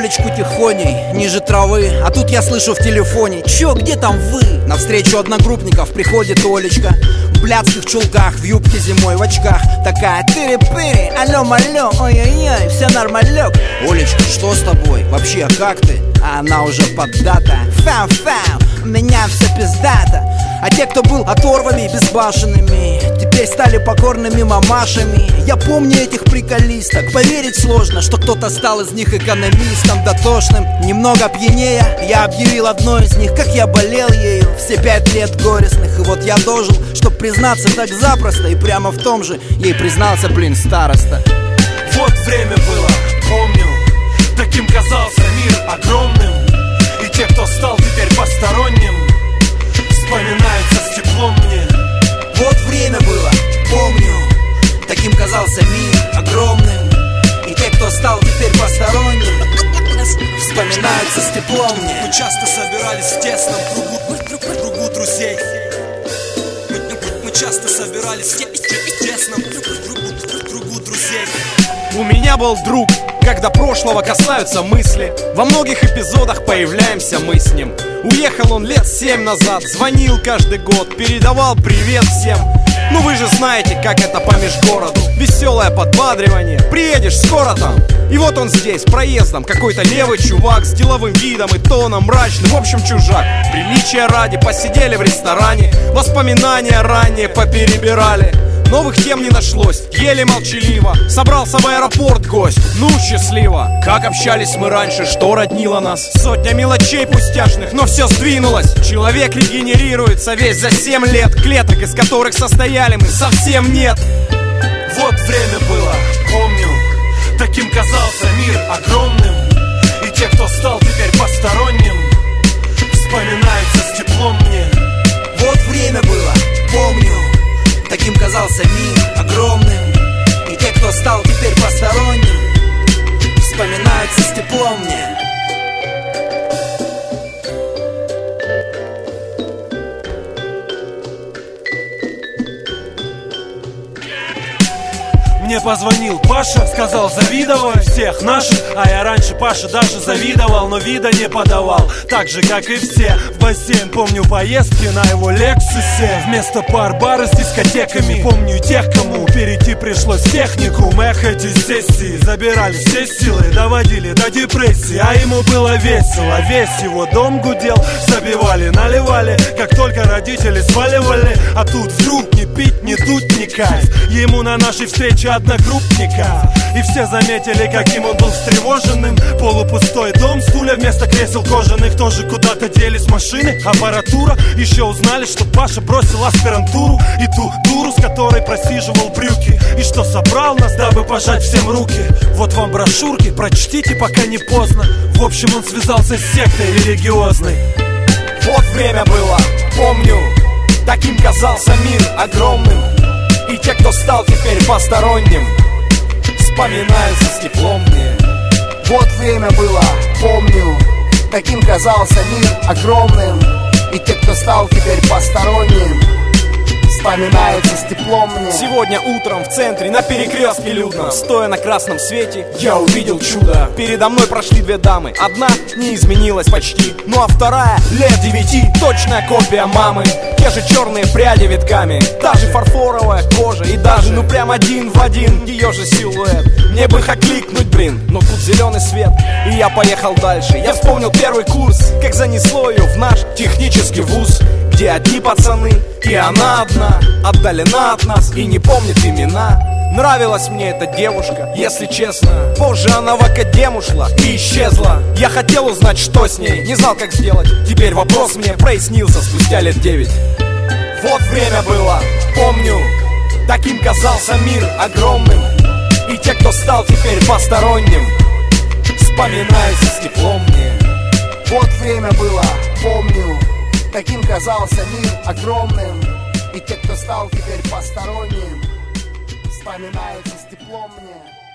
Олечку тихоней, ниже травы. А тут я слышу в телефоне: чё, где там вы? Навстречу одногруппников приходит Олечка в блядских чулках, в юбке зимой, в очках. Такая: тыри-пыри, алё-малё, ой-ой-ой, всё нормалёк. Олечка, что с тобой? Вообще, как ты? А она уже поддата: фау-фау, у меня всё пиздато. А те, кто был оторвами безбашенными, теперь стали покорными мамашами. Я помню этих приколисток. Поверить сложно, что кто-то стал из них экономистом дотошным. Немного пьянее я объявил одной из них, как я болел ею все 5 лет горестных. И вот я дожил, чтоб признаться так запросто. И прямо в том же ей признался, блин, староста. Вот время было, помню, таким казался мир огромным. И те, кто стал теперь посторонним, вспоминаются с теплом мне. Вот время было, помню, таким казался мир огромным. И те, кто стал теперь посторонним, вспоминаются с теплом мне. Мы часто собирались в тесном кругу друзей. Мы часто собирались в тесном кругу друзей. У меня был друг, когда прошлого касаются мысли. Во многих эпизодах появляемся мы с ним. Уехал он лет 7 назад, звонил каждый год, передавал привет всем. Ну вы же знаете, как это по межгороду. Веселое подбадривание, приедешь скоро там. И вот он здесь, проездом, какой-то левый чувак с деловым видом и тоном мрачным, в общем чужак. Приличия ради посидели в ресторане, воспоминания ранее поперебирали. Новых тем не нашлось, еле молчаливо собрался в аэропорт гость, ну счастливо. Как общались мы раньше, что роднило нас? Сотня мелочей пустяшных, но все сдвинулось. Человек регенерируется весь за 7 лет. Клеток, из которых состояли мы, совсем нет. Вот время было, помню, таким казался мир огромным. И те, кто стал теперь посторонним, вспоминаются с теплом мне. Вот время было, помню, таким казался мир огромным. И те, кто стал теперь посторонним, вспоминаются с теплом мне. Мне позвонил Паша, сказал: завидовай всех наших. А я раньше Паше даже завидовал, но вида не подавал. Так же, как и все, в бассейн помню поездки на его Лексусе. Вместо пар бары с дискотеками. Помню тех, кому перейти пришлось в техникум. Эх, эти сессии забирали все силы, доводили до депрессии. А ему было весело, весь его дом гудел. Забивали, наливали, как только родители сваливали. А тут вдруг ни пить, ни дуть, ни кайф. Ему на нашей встрече одногруппника. И все заметили, каким он был встревоженным. Полупустой дом, стулья вместо кресел кожаных. Тоже куда-то делись машины, аппаратура. Еще узнали, что Паша бросил аспирантуру. И ту дуру, с которой просиживал брюки. И что собрал нас, дабы пожать всем руки. Вот вам брошюрки, прочтите, пока не поздно. В общем, он связался с сектой религиозной. Вот время было, помню, таким казался мир огромным. И те, кто стал теперь посторонним, вспоминаются с теплом мне. Вот время было, помню, таким казался мир огромным. И те, кто стал теперь посторонним, вспоминаются с теплом мне. Сегодня утром в центре на перекрестке людном, стоя на красном свете, я увидел чудо. Передо мной прошли 2 дамы. Одна не изменилась почти, ну а вторая лет 9, точная копия мамы. Те же черные пряди витками, та же фарфоровая кожа. И даже, ну прям один в один ее же силуэт. Мне бы окликнуть, блин, но тут зеленый свет. И я поехал дальше. Я вспомнил первый курс, как занесло ее в наш технический вуз, где одни пацаны, и она одна, отдалена от нас и не помнит имена. Нравилась мне эта девушка, если честно. Позже она в академ ушла и исчезла. Я хотел узнать, что с ней, не знал, как сделать. Теперь вопрос мне прояснился спустя лет 9. Вот время было, помню, таким казался мир огромным. И те, кто стал теперь посторонним, вспоминаются с теплом мне. Вот время было, помню, таким казался мир огромным. И те, кто стал теперь посторонним, вспоминаются с теплом мне.